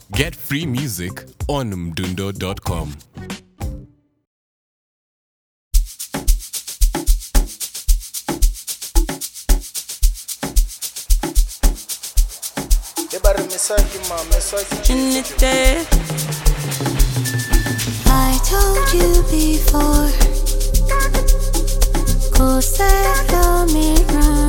Get free music on mdundo.com. I told you before, go set the mirror.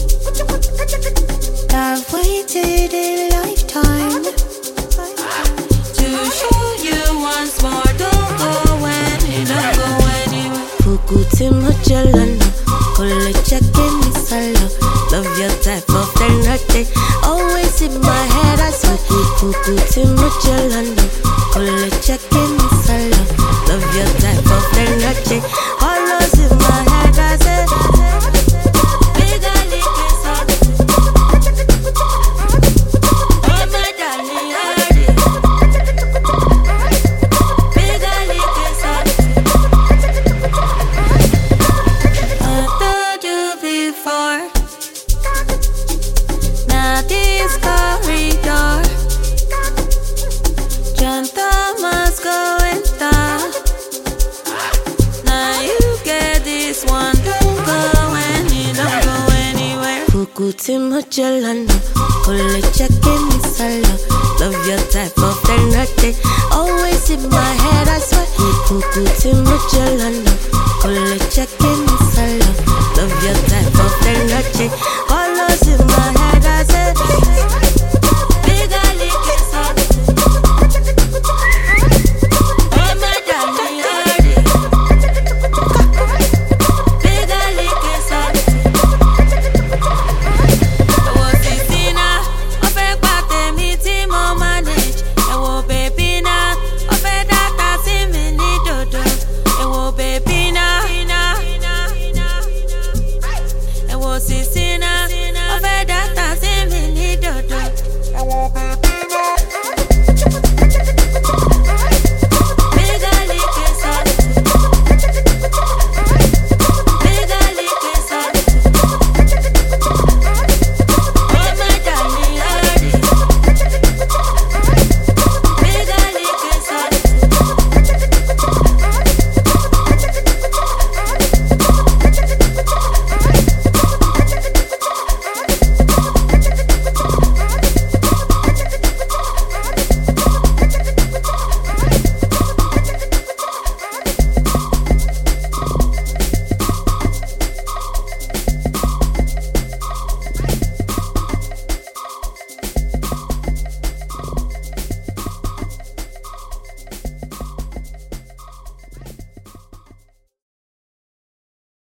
I've waited a lifetime to show you once more. Don't go anywhere. Pukuti Magellan, Kole checking me sala. Love your type of energy, always in my head. I swear, Pukuti Magellan, Kole checking me sala. Love your type of energy, always in my head. I said, big Ali kiss up. Oh my darling, Hardy. Big Ali kiss up. I told you before. Now this corridor, John Thomas going down. Now you get this one. Don't go anywhere. Pukuti Magellan, Kole checking